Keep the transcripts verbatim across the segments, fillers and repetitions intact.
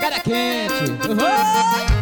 cara quente. Uhum.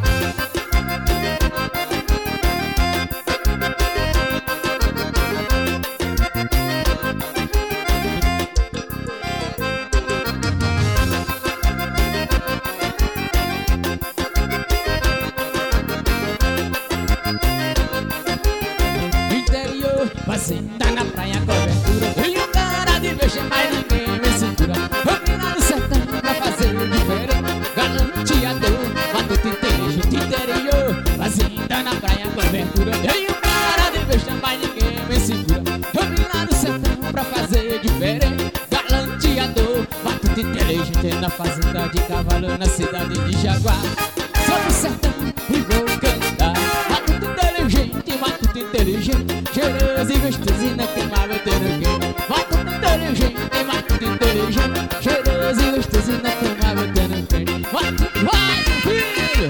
Fazenda na praia, cobertura. E o cara de beijo, mas ninguém me segura. Vou virar no sertão pra fazer diferente. Galanteador, matuto inteligente, interior. Fazenda na praia, cobertura. E o cara de beijo, mas ninguém me segura. Vou virar no sertão pra fazer diferente. Galanteador, matuto inteligente. Na fazenda de cavalo, na cidade de Jaguar. Sou do sertão e vou cantar. Matuto inteligente, matuto inteligente. Cheiroso e gostoso e não queimava teu queijo. Matuto inteligente, matuto inteligente. Cheiroso e gostoso e não queimava teu queijo. Matuto, vai, filho!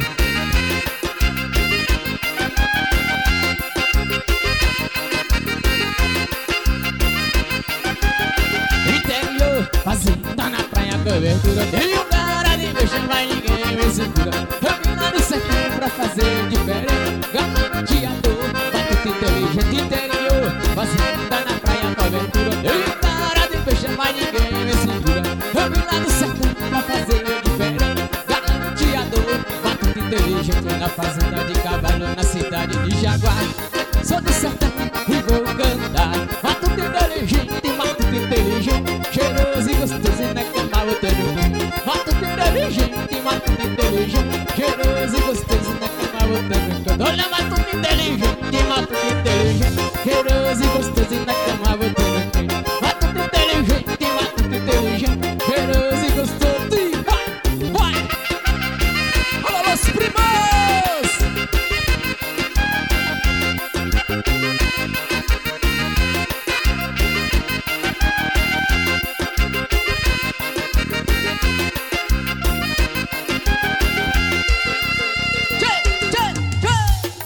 Interior, fazenda na praia, cobertura. Tem um cara de beijo, mas ninguém me segura. Eu vim lá no sertão pra fazer diferente. Galanteador, matuto inteligente, interior. Fazenda na praia, cobertura. Eu e o cara de peixe, mas ninguém me segura. Eu vim lá no sertão pra fazer diferente. Galanteador, matuto inteligente. Na fazenda de cavalo, na cidade de Jaguar. Sou do sertão